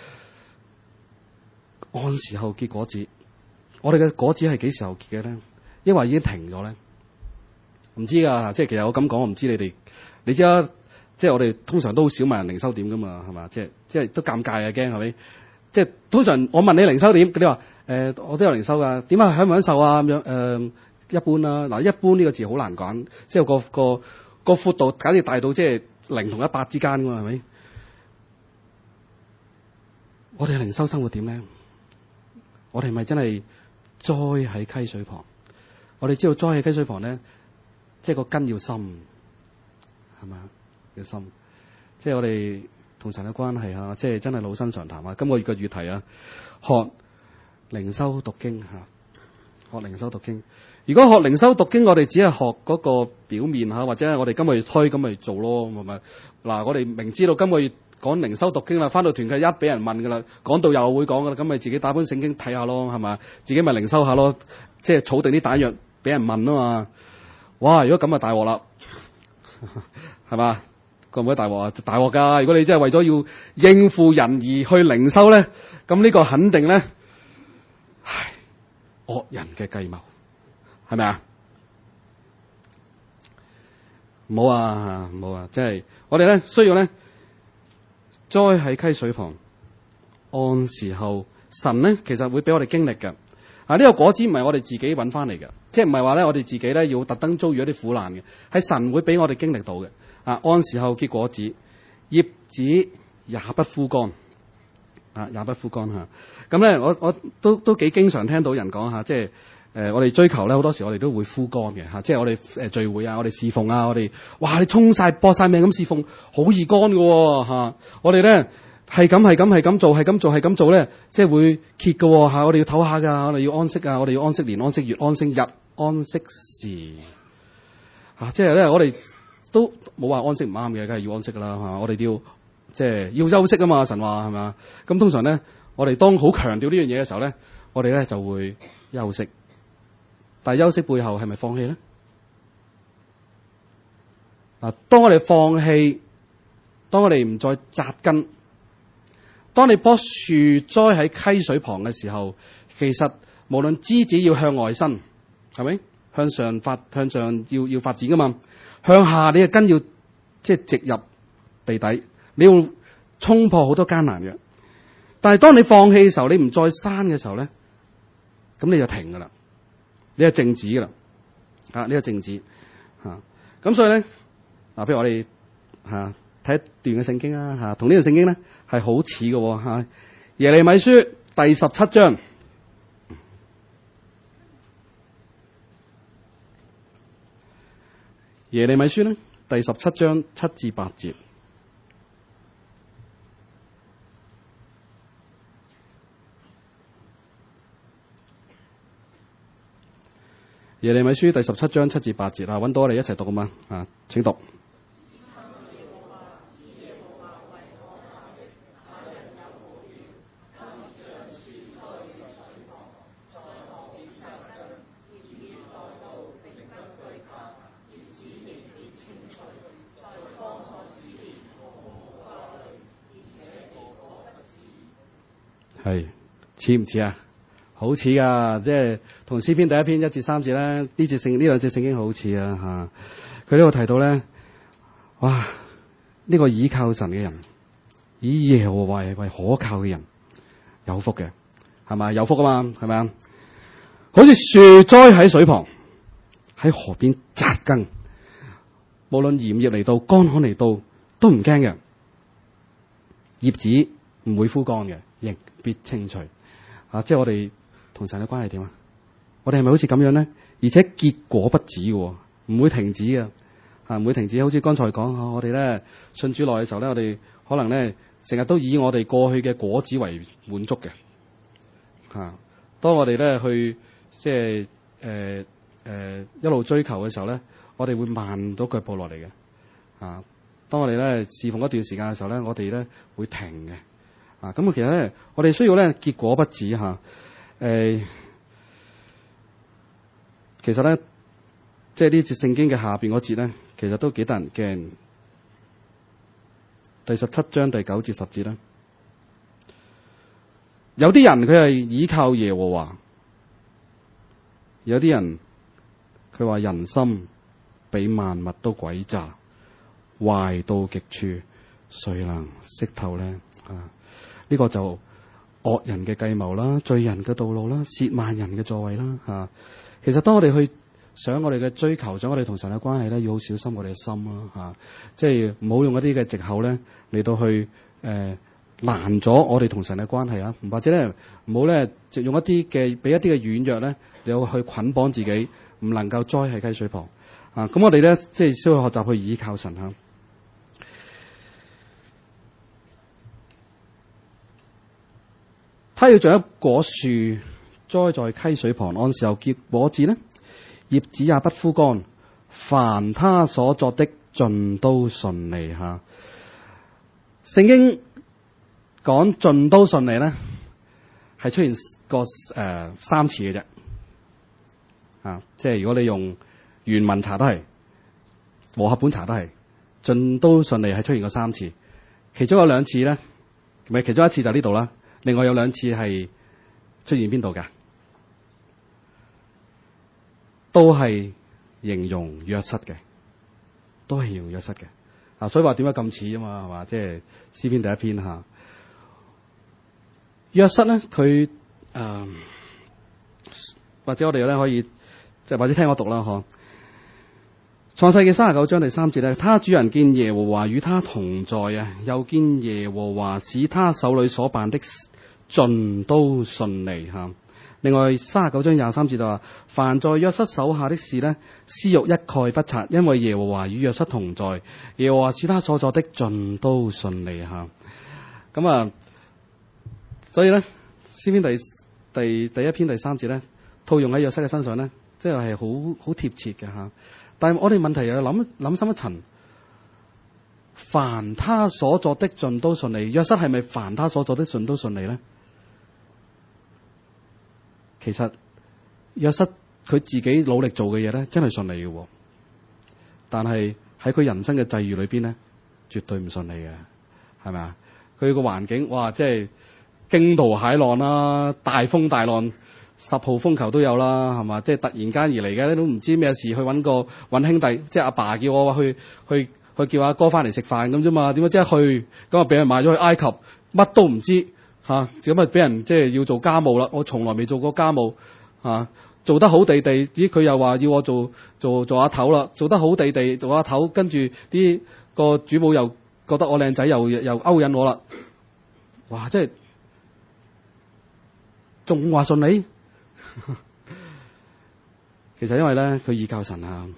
按時候結果子，我哋嘅果子係幾時候結嘅咧？抑或已經停咗咧？唔知噶，即係其實我咁講，我唔知你哋，你知啦，即係我哋通常都好少問人靈修點噶嘛，係嘛？即係都尷尬啊，驚係咪？即係通常我問你靈修點，佢哋話我都有靈修噶，點啊享唔享受啊咁樣一般啦。嗱，一般呢個字好難講，即係個闊度簡直大到即係0同100之間噶嘛，係咪？我哋嘅靈修生活點咧？我哋係咪真係栽喺溪水旁？我哋知道栽喺溪水旁咧，即係個根要深，係咪？要深，即係我哋同神嘅關係啊！即係真係老生常談啊！今個月嘅議題啊，學靈修讀經嚇，學靈修讀經。如果學靈修讀經，我哋只係學嗰個表面嚇，或者我哋今個月推咁咪做咯，係咪？嗱，我哋明知道今個月講靈修讀經啦，翻到團契一俾人問噶啦，講到又會講噶啦，咁咪自己打本聖經睇下咯，係嘛？自己咪靈修下咯，即係儲定啲彈藥俾人問啊嘛！哇！如果咁啊大鑊啦，係嘛？會唔會大鑊啊？大鑊噶！如果你真係為咗要應付人而去靈修咧，咁呢個肯定咧，唉，惡人嘅計謀，係咪啊？唔好啊，唔好啊！即係我哋咧需要咧。栽喺溪水旁，按時候，神咧其實會俾我哋經歷嘅。呢個果子唔係我哋自己揾翻嚟嘅，即係唔係話咧我哋自己咧要特登遭遇一啲苦難嘅，係神會俾我哋經歷到嘅。按時候結果子，葉子也不枯乾，也不枯乾嚇。咁咧我都幾經常聽到人講嚇，即係我哋追求咧好多時我哋都會枯乾嘅嚇，即係我哋聚會啊，我哋侍奉啊，我哋哇你衝晒搏晒命咁侍奉，好易乾嘅喎嚇。我哋咧係咁做咧，即係會歇嘅喎嚇。我哋要唞下㗎，我哋要安息啊，我哋要安息年、安息月、安息日、安息時嚇。即係咧我哋都冇話安息唔啱嘅，梗係要安息㗎啦嚇。我哋要即係要休息啊嘛，神話係咪？咁通常咧，我哋當好強調呢樣嘢嘅時候咧，我哋咧就會休息。但係休息背後係咪放棄咧？當我哋放棄，當我哋唔再扎根，當你棵樹栽喺溪水旁嘅時候，其實無論枝子要向外伸，係咪向上要發展噶嘛？向下你嘅根要即係直入地底，你要衝破好多艱難嘅。但係當你放棄嘅時候，你唔再生嘅時候咧，咁你就停噶啦。呢個靜止噶啦，呢個靜止嚇。咁所以咧，譬如我哋睇一段嘅聖經啊，同呢段聖經咧係好似嘅嚇。耶利米書第17章，耶利米書咧第17章7至8節。耶利米書第17章7至8節揾到我哋一齊讀啊嘛請讀。係似唔似啊？ 好似噶，即係同詩篇第一篇1至3節咧，呢兩節聖經好似啊嚇。佢呢度提到咧，哇！呢個倚靠神嘅人，以耶和華為可靠嘅人，有福嘅，係咪？有福啊嘛，係咪啊？好似樹栽喺水旁，喺河邊扎根，無論炎熱嚟到，乾旱嚟到，都唔驚嘅。葉子唔會枯乾嘅，亦必青翠。啊，即係我哋同神嘅關係點啊？我哋係咪好似咁樣咧？而且結果不止嘅，唔會停止嘅，唔會停止。好似剛才講，我哋咧信主耐嘅時候咧，我哋可能咧成日都以我哋過去嘅果子為滿足嘅。當我哋咧去即係一路追求嘅時候咧，我哋會慢到腳步落嚟嘅。當我哋咧侍奉一段時間嘅時候咧，我哋咧會停嘅。咁其實咧，我哋需要咧結果不止嚇。其實咧，即係呢節聖經嘅下邊嗰節咧，其實都幾得人驚。第17章第9至10節咧，有啲人佢係倚靠耶和華，有啲人佢話人心比萬物都詭詐，壞到極處，誰能識透咧？呢個就惡人嘅計謀啦，罪人嘅道路啦，褻慢人嘅座位啦。其實當我哋去想我哋嘅追求，想我哋同神嘅關係咧，要好小心我哋嘅心啦。即係唔好用一啲嘅藉口咧嚟到去難咗我哋同神嘅關係啊，或者咧唔好咧就用一啲嘅俾一啲嘅軟弱咧，嚟去捆綁自己，唔能夠栽喺溪水旁。咁我哋咧即係需要學習去倚靠神嚇。他要像一棵樹栽在溪水旁，按時候結果子呢，葉子也不枯乾，凡他所作的盡都順利嚇。聖經講盡都順利咧，係出現過3次嘅啫。即係如果你用原文查都係，和合本查都係，盡都順利係出現過3次。其中有2次咧，咪其中一次就呢度啦。另外有2次係出現邊度㗎？都係形容約瑟嘅，都係形容約瑟嘅。所以話點解咁似啊嘛？係嘛？即係詩篇第一篇嚇。約瑟咧，佢或者我哋咧可以即係或者聽我讀啦，嗬。創世記39章第3節咧，他主人見耶和華與他同在啊，又見耶和華使他手裏所辦的盡都順利嚇。另外39章23節就話，凡在約瑟手下的事呢，私欲一概不察，因為耶和華與約瑟同在，耶和華使他所作的盡都順利嚇。咁所以咧，詩篇第一篇第3節咧，套用喺約瑟嘅身上咧，即係好貼切嘅嚇。但係我哋問題又要諗深一層，凡他所作的盡都順利，約瑟係咪凡他所作的盡都順利咧？其實約瑟佢自己努力做嘅嘢咧，真係順利嘅，但係喺佢人生嘅際遇裏邊咧，絕對唔順利嘅，係咪啊？佢個環境哇，即係驚濤駭浪啦，大風大浪，10號風球都有啦，係嘛？即係突然間而嚟嘅，都唔知咩事，去揾兄弟，即係阿爸叫我去叫阿哥翻嚟食飯咁啫嘛？點解即係去咁啊？俾人賣咗去埃及，乜都唔知嚇，咁啊俾人即係要做家務啦。我從來未做過家務嚇，做得好地地，咦佢又話要我做阿頭啦，做得好地地做阿頭，跟住啲個主母又覺得我靚仔，又勾引我啦。哇！即係仲話順利，其實因為咧佢倚靠神啊。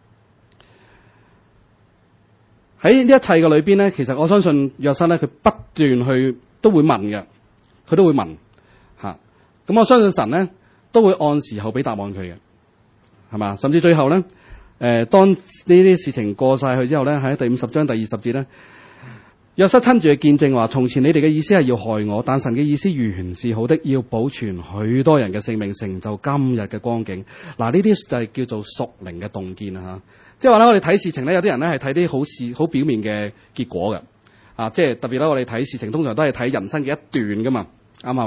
喺呢一切嘅裏邊咧，其實我相信約瑟咧，佢不斷去都會問嘅，佢都會問嚇。咁我相信神咧都會按時候俾答案佢嘅，係嘛？甚至最後咧，當呢啲事情過晒去之後咧，喺第50章第20節咧。約瑟親自去見證話：從前你哋嘅意思係要害我，但神嘅意思原是好的，要保存許多人嘅性命，成就今日嘅光景。嗱，呢啲就係叫做屬靈嘅洞見啊！即係話咧，我哋睇事情咧，有啲人咧係睇啲好事、好表面嘅結果嘅啊！即係特別咧，我哋睇事情通常都係睇人生嘅一段噶嘛，啱唔啱啊？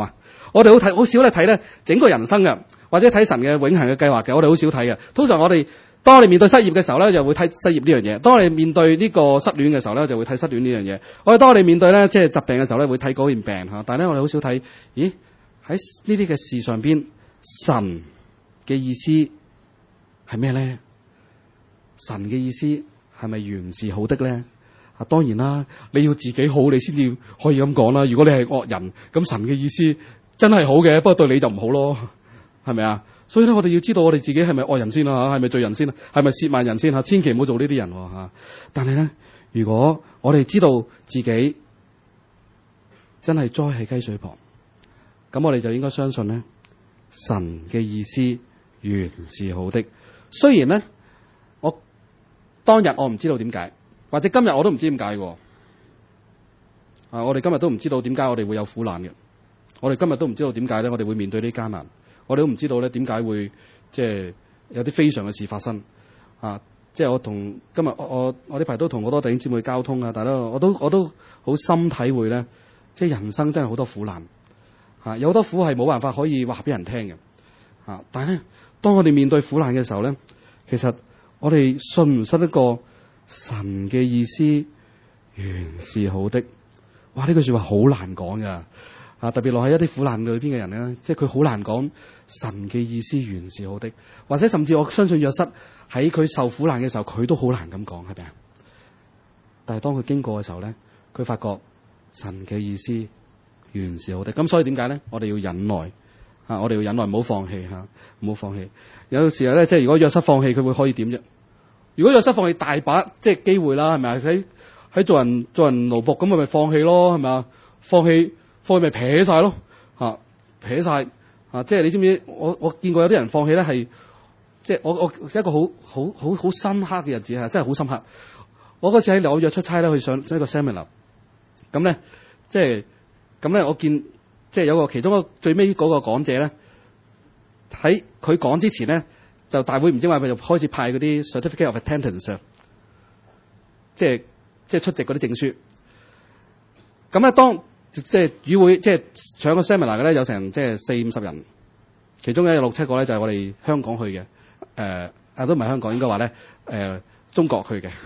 我哋好少咧睇咧整個人生嘅，或者睇神嘅永恆嘅計劃嘅，我哋好少睇嘅。通常我哋當我哋面對失業嘅時候咧，就會睇失業呢樣嘢；當我哋面對呢個失戀嘅時候咧，就會睇失戀呢樣嘢。我哋當我哋面對咧即係疾病嘅時候咧，會睇嗰件病嚇。但係咧，我哋好少睇，咦？喺呢啲嘅事上邊，神嘅意思係咩咧？神嘅意思係咪原是好的咧？啊，當然啦，你要自己好，你先至可以咁講啦。如果你係惡人，咁神嘅意思真係好嘅，不過對你就唔好咯，係咪啊？所以咧，我哋要知道我哋自己係咪惡人先啦，係咪罪人先啦，係咪褻慢人先吓？千祈唔好做呢啲人吓。但係咧，如果我哋知道自己真係栽喺雞水旁，咁我哋就應該相信咧，神嘅意思原是好的。雖然咧，我當日我唔知道點解，或者今日我都唔知點解嘅。我哋今日都唔知道點解我哋會有苦難嘅。我哋今日都唔知道點解咧，我哋會面對呢啲艱難。我哋都唔知道咧點解會即係有啲非常嘅事發生。即係我同今日我呢排都同好多弟兄姊妹交通啊，但係我都好深體會咧，即係人生真係好多苦難。有好多苦係冇辦法可以話俾人聽嘅。但係咧，當我哋面對苦難嘅時候咧，其實我哋信唔信得過神嘅意思原是好的？哇！呢句說話好難講噶。特別落喺一啲苦難裏邊嘅人咧，即係佢好難講神嘅意思原是好的，或者甚至我相信約瑟喺佢受苦難嘅時候，佢都好難咁講，係咪啊？但係當佢經過嘅時候咧，佢發覺神嘅意思原是好的。咁所以點解咧？我哋要忍耐我哋要忍耐，唔好放棄唔好放棄。有時候咧，即係如果約瑟放棄，佢會可以點啫？如果約瑟放棄，大把即係機會啦，係咪啊？喺做人奴僕咁，咪放棄咯，係咪啊？放棄咪撇晒咯，撇晒即係你知唔知？我見過有啲人放棄咧，係即係我一個好深刻嘅日子，真係好深刻。我嗰次喺紐約出差咧，去上一個 seminar， 咁咧即係咁咧，我見即係有個其中一個最尾嗰個講者咧，喺佢講之前咧，就大會唔知話佢就開始派嗰啲 certificate of attendance， 即係出席嗰啲證書。咁咧當即係與會即係上個 seminar 嘅咧，有成即係40-50人，其中有6-7個咧就係我哋香港去嘅，都唔係香港，應該話咧中國去嘅。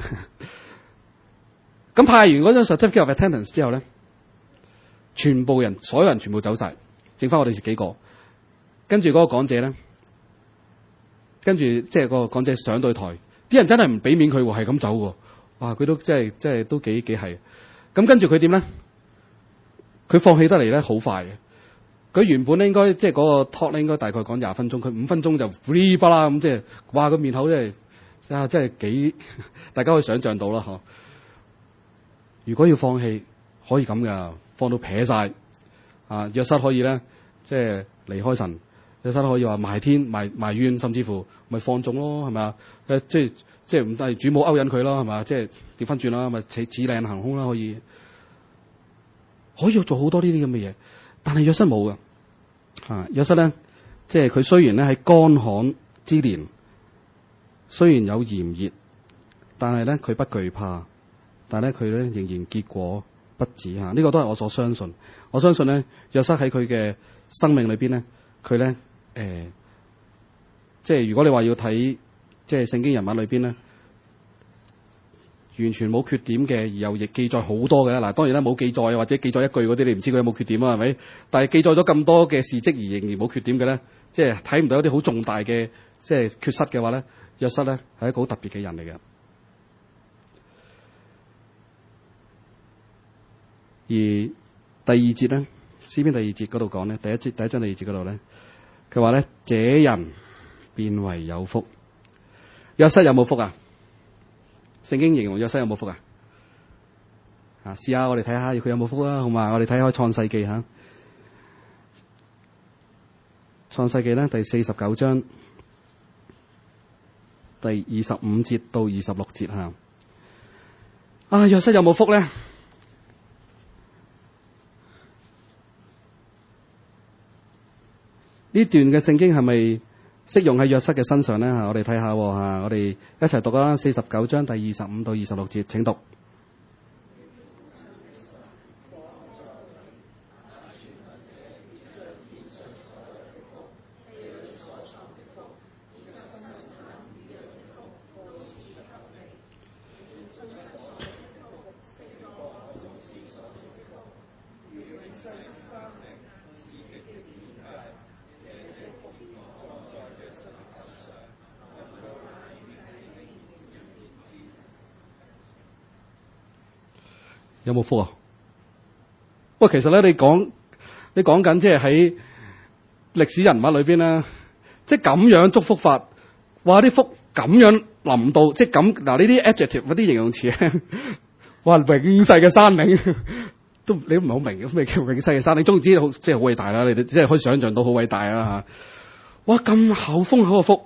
咁派完嗰張 certificate of attendance 之後咧，所有人全部走晒，剩翻我哋幾個。跟住嗰個講者咧，跟住即係個講者上到台，啲人真係唔俾面佢喎，係咁走喎。哇！佢都即係都幾係。咁跟住佢點咧？佢放棄得嚟咧，好快嘅。佢原本咧應該即係嗰個 talk 咧應該大概講20分鐘，佢5分鐘就 free 巴啦咁，即係哇個面口真係幾大家可以想象到啦嗬。如果要放棄，可以咁噶，放到撇晒約瑟可以咧，即係離開神，約瑟可以話埋天埋怨，甚至乎咪放縱咯，係咪啊？即係唔係主母勾引佢咯，係咪啊？即係調翻轉啦，咪似靚行兇啦，可以做好多呢啲咁嘅嘢，但係約瑟冇噶。約瑟咧，即係佢雖然咧喺乾旱之年，雖然有炎熱，但係咧佢不懼怕，但係咧佢咧仍然結果不止呢個都係我所相信。我相信咧，約瑟喺佢嘅生命裏邊咧，佢咧即係如果你話要睇即係聖經人物裏邊咧，完全冇缺點嘅，而又亦記載好多嘅。嗱，當然啦，冇記載或者記載一句嗰啲，你唔知佢有冇缺點啊？係咪？但係記載咗咁多嘅事蹟而仍然冇缺點嘅咧，即係睇唔到一啲好重大嘅即係缺失嘅話咧，約瑟咧係一個好特別嘅人嚟嘅。而第二節咧，詩篇第二節嗰度講咧，第一章第二節嗰度咧，佢話咧，這人便為有福。約瑟有冇福啊？聖經形容約瑟有冇福啊？試下我哋睇下佢有冇福啊，好嘛？我哋睇下創世記吓，創世記咧第49章第25節到26節吓。約瑟有冇福咧？呢段嘅聖經係咪適用喺約瑟嘅身上咧？我哋睇下我哋一齊讀啦。49章第25到26節，請讀。 有冇福啊？喂，其實咧，你講緊即係喺歷史人物裏邊咧，即係咁樣祝福法，哇！啲福咁樣臨到，即係咁嗱，呢啲 adjective 嗰啲形容詞咧，哇！永世嘅山嶺都你都唔係好明嘅咩叫永世嘅山嶺，總之即係好偉大啦！你哋即係可以想象到好偉大啦嚇。哇！咁厚豐厚嘅福，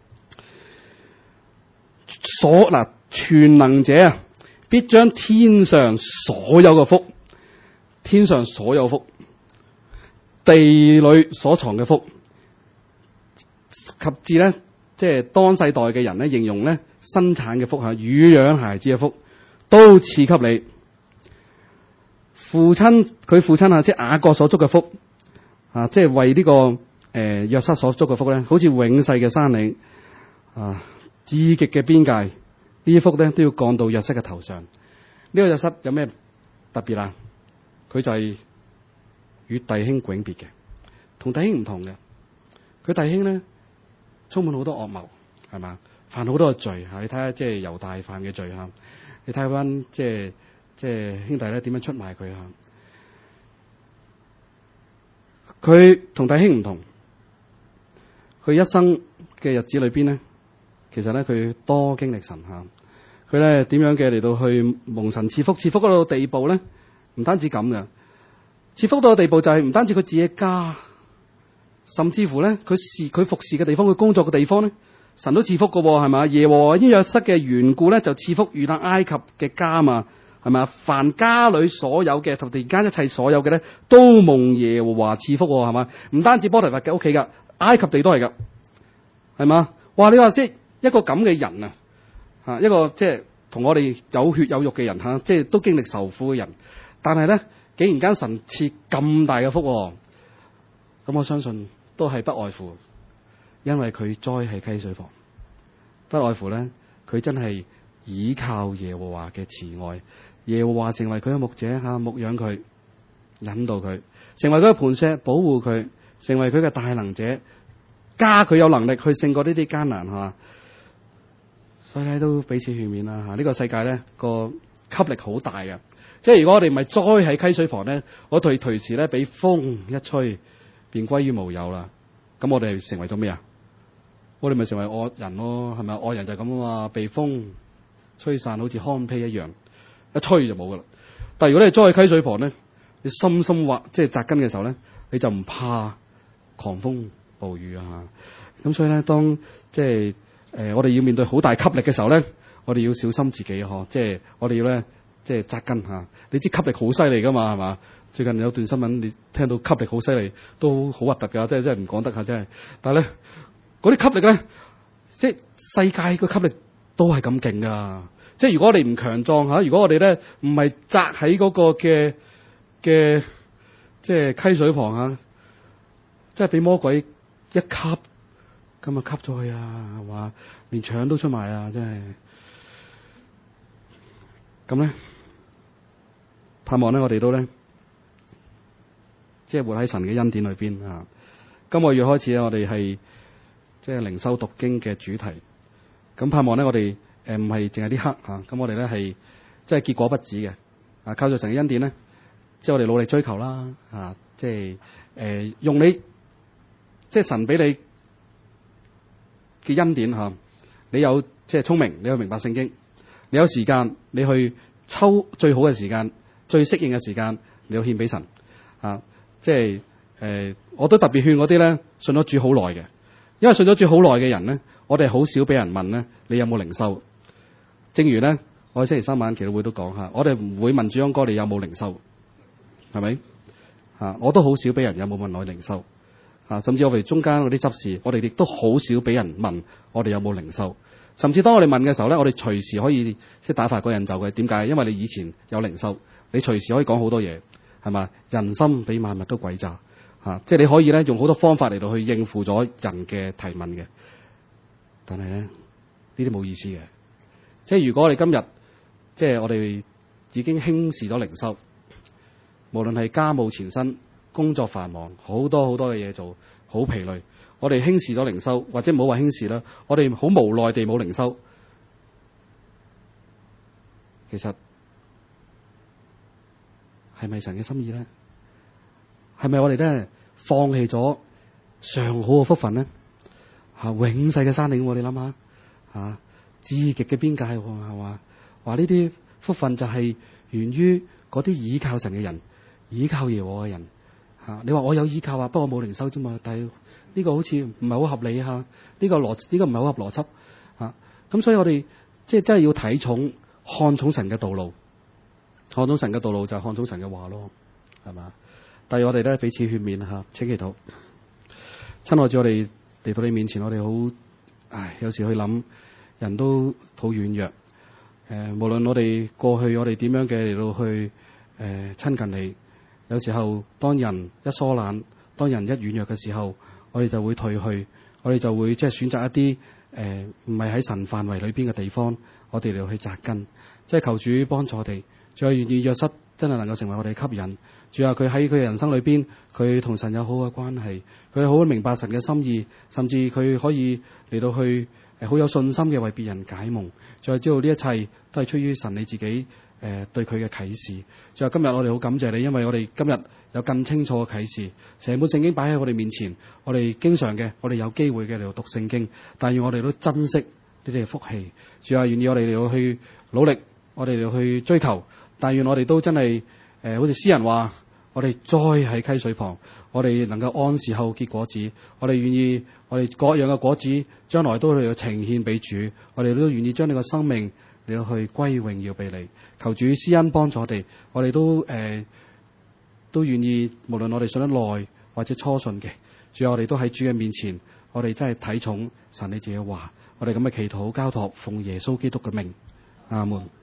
嗱，全能者啊，必將天上所有嘅福，天上所有福，地裏所藏嘅福，及至咧，即係當世代嘅人咧，形容咧生產嘅福嚇，乳養孩子嘅福，都賜給你。佢父親啊，即係雅各所祝嘅福啊，即係為呢個約瑟所祝嘅福咧，好似永世嘅山嶺啊，至極嘅邊界，呢啲福咧都要降到約瑟嘅頭上。呢個約瑟有咩特別啊？佢就係與弟兄迥別嘅，同弟兄唔同嘅。佢弟兄咧充滿好多惡謀，係嘛？犯好多嘅罪嚇。你睇下即係猶大犯嘅罪嚇。你睇翻即係兄弟咧點樣出賣佢嚇。佢同弟兄唔同，佢一生嘅日子裏邊咧，其實咧佢多經歷神嚇。佢咧點樣嘅嚟到去蒙神賜福，賜福到地步咧，唔單止咁嘅，賜福到嘅地步就係唔單止佢自己家，甚至乎咧佢服侍嘅地方，佢工作嘅地方咧，神都賜福嘅喎，係嘛？耶和華因約瑟嘅緣故咧，就賜福與那埃及嘅家嘛，係嘛？凡家裏所有嘅同地間一切所有嘅咧，都蒙耶和華賜福喎，係嘛？唔單止波提乏嘅屋企噶，埃及地都係噶，係嘛？哇！你話即係一個咁嘅人啊！啊，一個即係同我哋有血有肉嘅人嚇，即係都經歷受苦嘅人，但係咧竟然間神賜咁大嘅福，咁我相信都係不外乎，因為佢栽喺溪水旁，不外乎咧佢真係倚靠耶和華嘅慈愛，耶和華成為佢嘅牧者嚇，牧養佢，引導佢，成為佢嘅磐石，保護佢，成為佢嘅大能者，加佢有能力去勝過呢啲艱難嚇。所以咧都彼此勸勉啦嚇，呢個世界咧個吸力好大嘅，即係如果我哋唔係栽喺溪水旁咧，我哋隨時咧俾風一吹，便歸於無有啦。咁我哋成為咗咩啊？我哋咪成為惡人咯，係咪？惡人就係咁啊嘛，被風吹散，好似糠秕一樣，一吹就冇噶啦。但係如果你栽喺溪水旁咧，你深深挖即係扎根嘅時候咧，你就唔怕狂風暴雨啊！咁所以咧，當即係我哋要面對好大吸力嘅時候咧，我哋要小心自己呵，即係我哋要咧，即係紮根嚇。你知吸力好犀利噶嘛，係嘛？最近有段新聞，你聽到吸力好犀利，都好核突㗎，即係真係唔講得嚇，真係。但係咧，嗰啲吸力咧，即係世界個吸力都係咁勁㗎。即係如果我哋唔強壯嚇，如果我哋咧唔係紮喺嗰個嘅即係溪水旁嚇，即係俾魔鬼一吸。咁啊吸咗去啊，話連腸都出埋啊，真係。咁咧，盼望咧，我哋都咧，即係活喺神嘅恩典裏邊啊。今個月開始咧，我哋係即係靈修讀經嘅主題。咁盼望咧，我哋唔係淨係呢刻嚇，咁我哋咧係即係結果不止嘅啊。靠住神嘅恩典咧，即係我哋努力追求啦啊！即係用你即係神俾你嘅恩典嚇，你有即係聰明，你去明白聖經，你有時間，你去抽最好嘅時間、最適應嘅時間，你要獻俾神啊！即係我都特別勸嗰啲咧信咗主好耐嘅，因為信咗主好耐嘅人咧，我哋好少俾人問咧，你有冇靈修？正如咧，我喺星期三晚祈禱會都講下，我哋唔會問主央哥你有冇靈修，係咪？我都好少俾人有冇問我靈修。甚至我哋中間嗰啲執事，我哋亦都好少俾人問我哋有冇靈修。甚至當我哋問嘅時候咧，我哋隨時可以即係打發個人走嘅。點解？因為你以前有靈修，你隨時可以講好多嘢，係嘛？人心比萬物都詭詐嚇，即係你可以咧用好多方法嚟到去應付咗人嘅提問嘅。但係咧呢啲冇意思嘅。即係如果我哋今日即係我哋已經輕視咗靈修，無論係家務纏身。工作繁忙，好多嘅嘢做，好疲累。我哋輕視咗靈修，或者唔好話輕視啦，我哋好無奈地冇靈修。其實係咪神嘅心意咧？係咪我哋咧放棄咗上好嘅福分咧？永世嘅山嶺，你諗下至極嘅邊界係嘛？話呢啲福分就係源於嗰啲倚靠神嘅人，倚靠耶和華嘅人。你話我有倚靠不過冇靈修啫嘛？但係呢個好似唔係好合理呢個唔係好合邏輯咁所以我哋即係真係要睇重看重神嘅道路，看重神嘅道路就係看重神嘅話咯，係嘛？但係我哋咧彼此勸勉請祈禱。親愛主，我哋嚟到你面前，我哋好有時去諗人都好軟弱。無論我哋過去我哋點樣嘅嚟到去親近你，有時候當人一疏懶，當人一軟弱嘅時候，我哋就會退去，我哋就會即係選擇一啲唔係喺神範圍裏邊嘅地方，我哋嚟到去紮根。即係求主幫助我哋，仲有願意約瑟真係能夠成為我哋吸引。主啊，佢喺佢嘅人生裏邊，佢同神有好嘅關係，佢好明白神嘅心意，甚至佢可以嚟到去好有信心嘅為別人解夢。再知道呢一切都係出於神你自己對佢嘅啟示。最後今日我哋好感謝你，因為我哋今日有更清楚嘅啟示，成本聖經擺喺我哋面前，我哋經常嘅，我哋有機會嘅嚟到讀聖經，但願我哋都珍惜呢啲嘅福氣。主啊，願意我哋嚟到去努力，我哋嚟到去追求，但願我哋都真係好似詩人話，我哋栽喺溪水旁，我哋能夠按時候結果子，我哋願意我哋各樣嘅果子將來都嚟到呈獻俾主，我哋都願意將你個生命嚟到去歸榮耀俾你。求主施恩幫助我哋，我哋都願意，無論我哋信得耐或者初信嘅，主啊，我哋都喺主嘅面前，我哋真係睇重神你自己嘅話，我哋咁嘅祈禱交託奉耶穌基督嘅名，阿門。